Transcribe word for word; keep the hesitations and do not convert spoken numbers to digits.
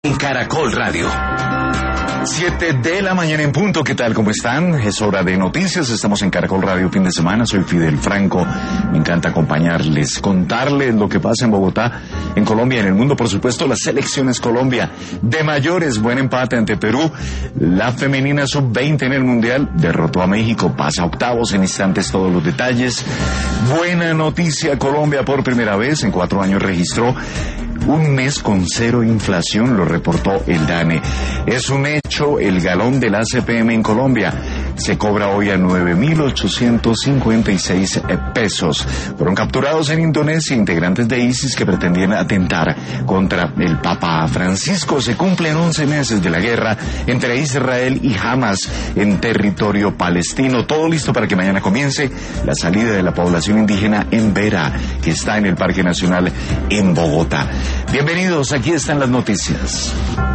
En Caracol Radio. Siete de la mañana en punto, ¿qué tal? ¿Cómo están? Es hora de noticias, estamos en Caracol Radio fin de semana, soy Fidel Franco, me encanta acompañarles, contarles lo que pasa en Bogotá, en Colombia, en el mundo, por supuesto, las selecciones Colombia, de mayores, buen empate ante Perú, la femenina sub veinte en el Mundial, derrotó a México, pasa a octavos, en instantes todos los detalles. Buena noticia, Colombia por primera vez en cuatro años registró un mes con cero inflación, lo reportó el DANE. Es un hecho, el galón del A C P M en Colombia se cobra hoy a nueve mil ochocientos cincuenta y seis pesos. Fueron capturados en Indonesia integrantes de ISIS que pretendían atentar contra el Papa Francisco. Se cumplen once meses de la guerra entre Israel y Hamas en territorio palestino. Todo listo para que mañana comience la salida de la población indígena en Vera, que está en el Parque Nacional en Bogotá. Bienvenidos, aquí están las noticias.